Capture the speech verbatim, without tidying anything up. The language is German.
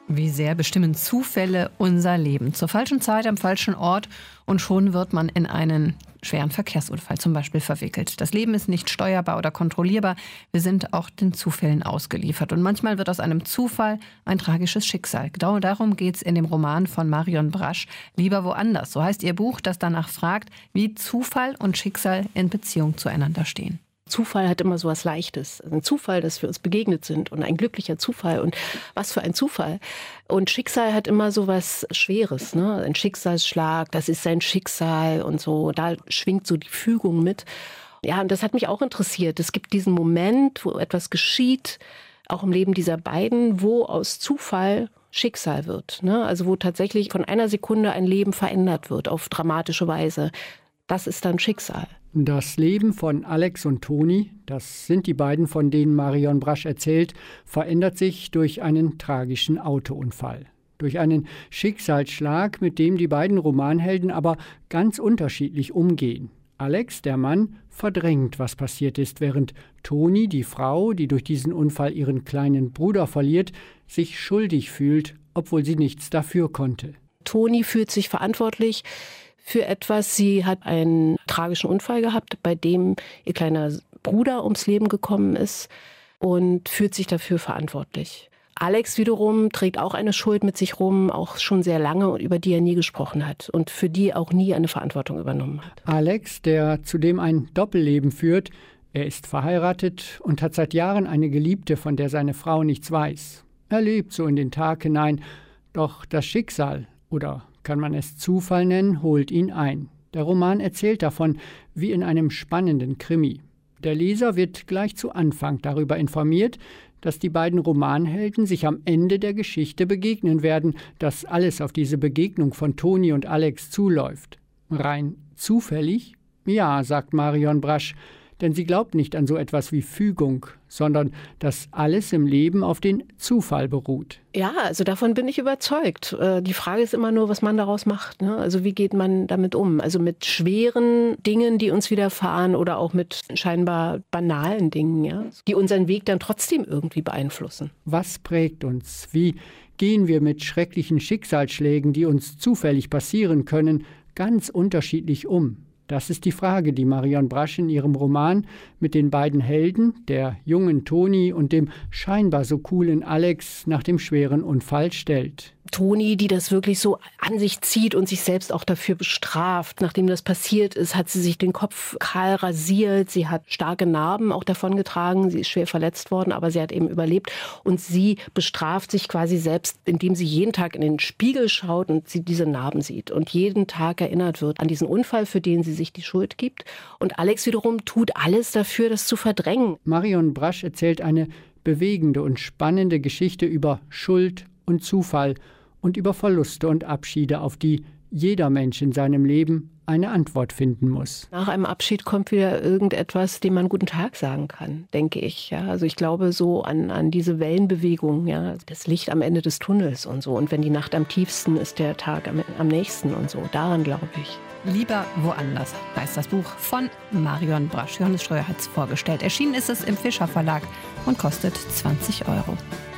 Wie sehr bestimmen Zufälle unser Leben? Zur falschen Zeit am falschen Ort und schon wird man in einen schweren Verkehrsunfall zum Beispiel verwickelt. Das Leben ist nicht steuerbar oder kontrollierbar. Wir sind auch den Zufällen ausgeliefert. Und manchmal wird aus einem Zufall ein tragisches Schicksal. Genau darum geht es in dem Roman von Marion Brasch, Lieber woanders. So heißt ihr Buch, das danach fragt, wie Zufall und Schicksal in Beziehung zueinander stehen. Zufall hat immer so was Leichtes. Ein Zufall, dass wir uns begegnet sind und ein glücklicher Zufall und was für ein Zufall. Und Schicksal hat immer so was Schweres, ne? Ein Schicksalsschlag, das ist sein Schicksal und so. Da schwingt so die Fügung mit. Ja, und das hat mich auch interessiert. Es gibt diesen Moment, wo etwas geschieht, auch im Leben dieser beiden, wo aus Zufall Schicksal wird, ne? Also wo tatsächlich von einer Sekunde ein Leben verändert wird auf dramatische Weise. Das ist dann Schicksal. Das Leben von Alex und Toni, das sind die beiden, von denen Marion Brasch erzählt, verändert sich durch einen tragischen Autounfall. Durch einen Schicksalsschlag, mit dem die beiden Romanhelden aber ganz unterschiedlich umgehen. Alex, der Mann, verdrängt, was passiert ist, während Toni, die Frau, die durch diesen Unfall ihren kleinen Bruder verliert, sich schuldig fühlt, obwohl sie nichts dafür konnte. Toni fühlt sich verantwortlich für etwas. Sie hat einen tragischen Unfall gehabt, bei dem ihr kleiner Bruder ums Leben gekommen ist und fühlt sich dafür verantwortlich. Alex wiederum trägt auch eine Schuld mit sich rum, auch schon sehr lange, und über die er nie gesprochen hat und für die auch nie eine Verantwortung übernommen hat. Alex, der zudem ein Doppelleben führt, er ist verheiratet und hat seit Jahren eine Geliebte, von der seine Frau nichts weiß. Er lebt so in den Tag hinein, doch das Schicksal, oder kann man es Zufall nennen, holt ihn ein. Der Roman erzählt davon wie in einem spannenden Krimi. Der Leser wird gleich zu Anfang darüber informiert, dass die beiden Romanhelden sich am Ende der Geschichte begegnen werden, dass alles auf diese Begegnung von Toni und Alex zuläuft. Rein zufällig? Ja, sagt Marion Brasch, denn sie glaubt nicht an so etwas wie Fügung, sondern dass alles im Leben auf den Zufall beruht. Ja, also davon bin ich überzeugt. Die Frage ist immer nur, was man daraus macht, ne? Also wie geht man damit um? Also mit schweren Dingen, die uns widerfahren, oder auch mit scheinbar banalen Dingen, ja, die unseren Weg dann trotzdem irgendwie beeinflussen. Was prägt uns? Wie gehen wir mit schrecklichen Schicksalsschlägen, die uns zufällig passieren können, ganz unterschiedlich um? Das ist die Frage, die Marion Brasch in ihrem Roman mit den beiden Helden, der jungen Toni und dem scheinbar so coolen Alex, nach dem schweren Unfall stellt. Toni, die das wirklich so an sich zieht und sich selbst auch dafür bestraft. Nachdem das passiert ist, hat sie sich den Kopf kahl rasiert. Sie hat starke Narben auch davongetragen. Sie ist schwer verletzt worden, aber sie hat eben überlebt. Und sie bestraft sich quasi selbst, indem sie jeden Tag in den Spiegel schaut und sie diese Narben sieht. Und jeden Tag erinnert wird an diesen Unfall, für den sie sich die Schuld gibt. Und Alex wiederum tut alles dafür, das zu verdrängen. Marion Brasch erzählt eine bewegende und spannende Geschichte über Schuld und Zufall und über Verluste und Abschiede, auf die jeder Mensch in seinem Leben eine Antwort finden muss. Nach einem Abschied kommt wieder irgendetwas, dem man guten Tag sagen kann, denke ich. Ja, also ich glaube so an, an diese Wellenbewegung, ja, das Licht am Ende des Tunnels und so. Und wenn die Nacht am tiefsten ist, der Tag am, am nächsten und so. Daran glaube ich. Lieber woanders heißt das Buch von Marion Brasch. Johannes Streuer hat es vorgestellt. Erschienen ist es im Fischer Verlag und kostet zwanzig Euro.